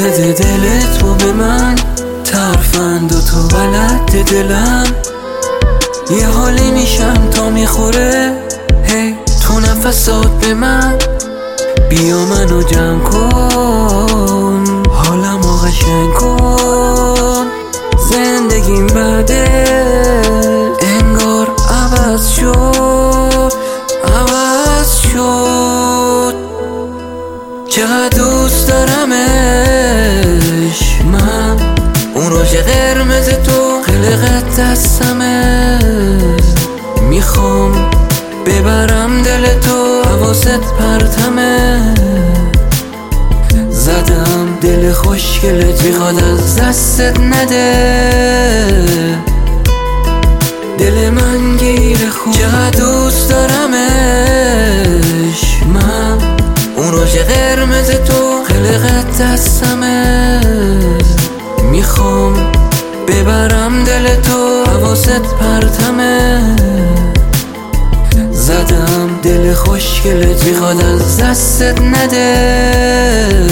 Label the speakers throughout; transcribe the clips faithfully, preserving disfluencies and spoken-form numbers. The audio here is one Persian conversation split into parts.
Speaker 1: بده دل تو به من، ترفند و تو بلد دلم. یه حالی میشم تا میخوره هی تو نفسات به من. بیا منو جمع کن، حالمو قشنگ کن. زندگیم بعده انگار عوض شد، عوض شد. چقدر دوست دارمش من، اون روژ قرمز تو قلقت دستمه. میخوام ببرم دل تو، حواست پرتمه. زدم دل خوشگلت، میخواد از دستت نده. دل من گیر خوب، چقدر دوست دارمش من. اون روژ قرمز تو قلقت دستمه. میخوام ببرم دل تو، حواست پرتمه. زدم دل خوشگلت، میخواد از دستت نده.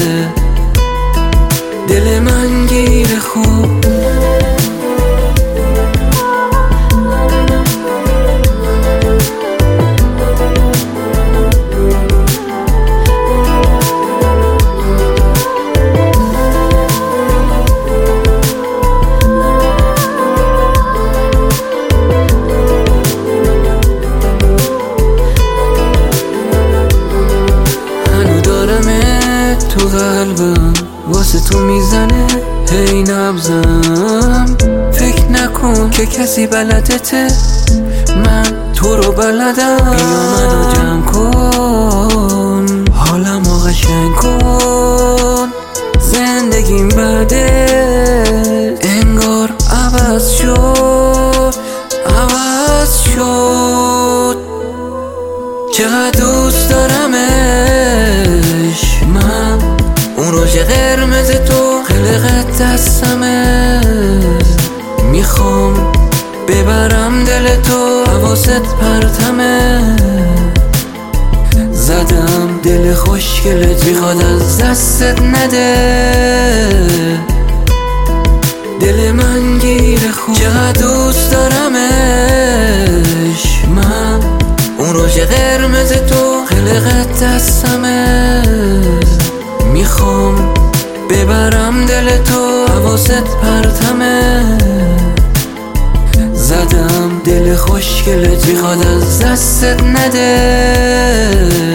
Speaker 1: دل من گیر خوب. تو قلبم واسه تو میزنه هی نبزم. فکر نکن که کسی بلدته، من تو رو بلدم. بیا منو جمع کن، حالمو قشنگ کن. زندگیم بعده انگار عوض شد، عوض شد. چقدر دوست دارمش من، اون روژ قرمز تو قلقت دستمه. میخوام ببرم دل تو، حواست پرتمه. زدم دل خوشگلت، میخواد از دستت نده. دل من گیر خوب، چقدر دوست دارمش من. اون روژ قرمز تو قلقت دستمه. میخوام ببرم دل تو، حواست پرتمه. زدم دل خوشگلت، میخواد از دستت نده.